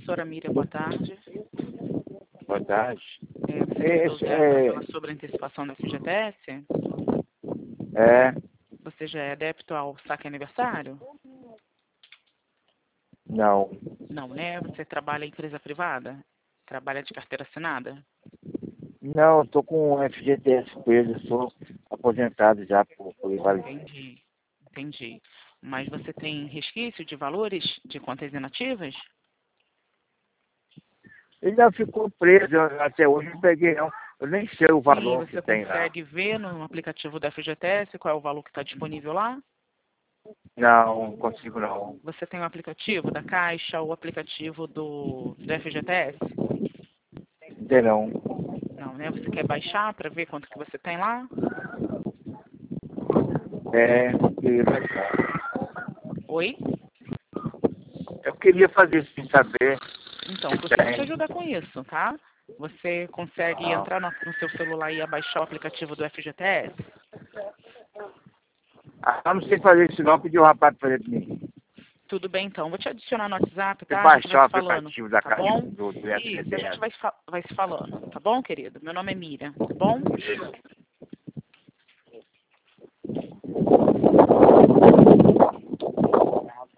Professora Miriam, boa tarde. Boa tarde. Você recebeu sobre a antecipação da FGTS? É, Você já é adepto ao saque aniversário? não. Não, né? Você trabalha em empresa privada? Trabalha de carteira assinada? Não, eu tô com FGTS preso, sou aposentado já por invalidez. Entendi. Mas você tem resquício de valores de contas inativas? Ele já ficou preso, até hoje não peguei não. Eu nem sei o Sim, valor você que tem lá. consegue ver no aplicativo da FGTS qual é o valor que está disponível lá? Não consigo não. Você tem o aplicativo da Caixa, o aplicativo do FGTS? Não tem não. Não, né? Você quer baixar para ver quanto que você tem lá? Oi? Eu queria fazer isso sem saber. Então, eu Se consigo te tem. ajudar com isso, tá? Você consegue entrar no seu celular e abaixar o aplicativo do FGTS? Ah, não sei fazer isso não, pedi o rapaz para fazer pra mim. Tudo bem, então. Vou te adicionar no WhatsApp, Você tá? A gente vai baixar o se falando, aplicativo da tá Caixa bom? do Isso, a gente FGTS. vai se falando, tá bom, querido? Meu nome é Miriam, tá bom?